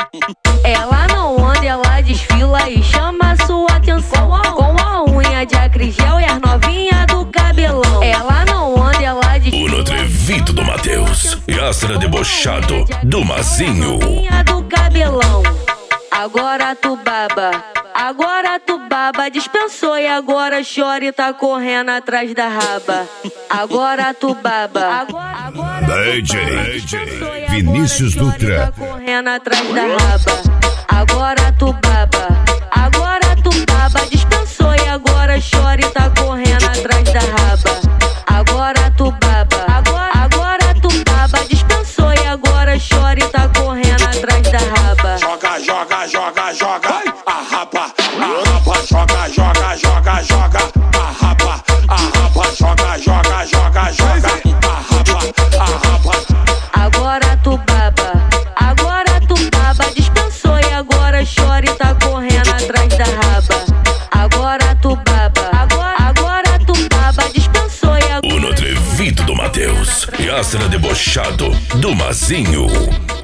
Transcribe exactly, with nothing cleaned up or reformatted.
Ela não anda, ela desfila e chama sua atenção com a unha de acrigel e as novinhas do cabelão. Ela não anda, ela desfila. O Notrevido do Matheus e Astra debochado do Mazinho. Do cabelão. Agora tu baba, agora tu baba, dispensou e agora chora e tá correndo atrás da raba. Agora tu baba, agora, agora D J, D J Vinícius Dutra, tá correndo atrás da raba. Agora tu baba, agora tu baba, dispensou e agora chora e tá correndo atrás da raba. Agora tu baba, agora, agora tu baba, dispensou e agora chora e tá correndo atrás da raba. Joga, joga, joga, joga, a rapa, a rapa, joga, joga, joga, joga, a rapa, a rapa, joga, joga, joga, joga, a rapa, a rapa. Agora tu baba, agora tu baba, dispensou e agora chora e tá correndo atrás da raba. Agora tu baba, agora, agora tu baba, dispensou e agora. O Notrevido do Matheus e Astra debochado do Mazinho.